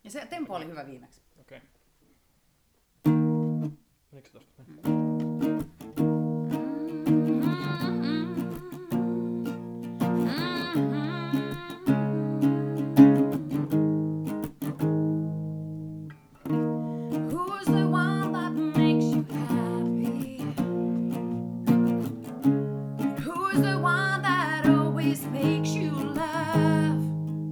Ja se tempo oli hyvä viimeksi. Okei. Menikö se tosta? Who's the one that makes you happy? Who's the one that always makes you laugh?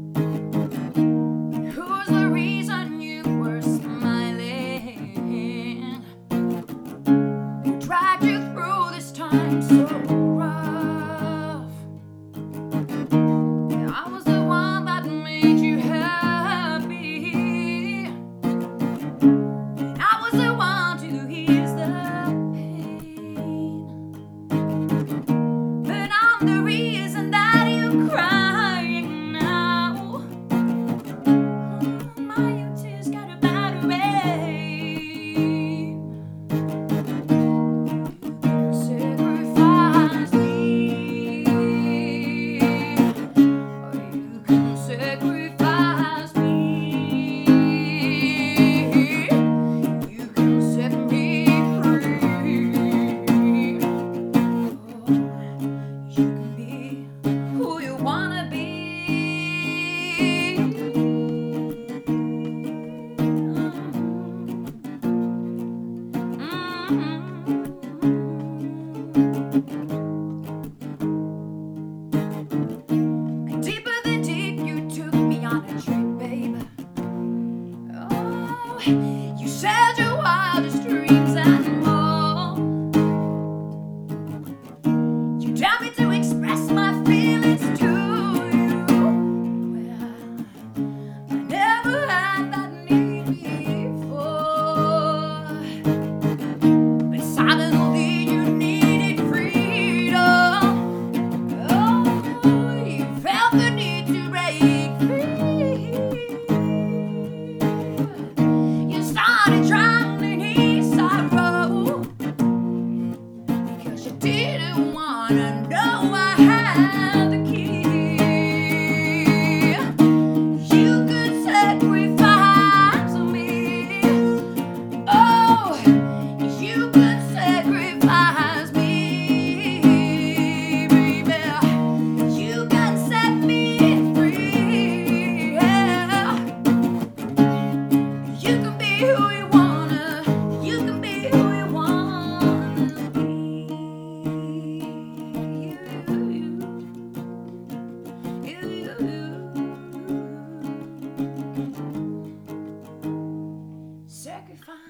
Who's the reason you were smiling? Who dragged you through this time so rough? I was the one that made you happy. I was the one to ease the pain. But I'm the reason that you're crying now. My tears got a bad rain. Sacrifice me. Or you can sacrifice me. You can set me free. You can be who you wanna be. Deeper than deep, you took me on a trip, babe. Oh, you said your wildest dreams and more. You tell me to express my feelings to you. Well, I never had that need before. But suddenly you needed freedom. Oh, you felt the need to break free. You started drowning in sorrow. 'Cause you didn't wanna know I had the key. You could sacrifice me. Oh, you could sacrifice me, baby. You can set me free. Yeah. You can be who you wanna. You can be who you wanna be. You. Sacrifice.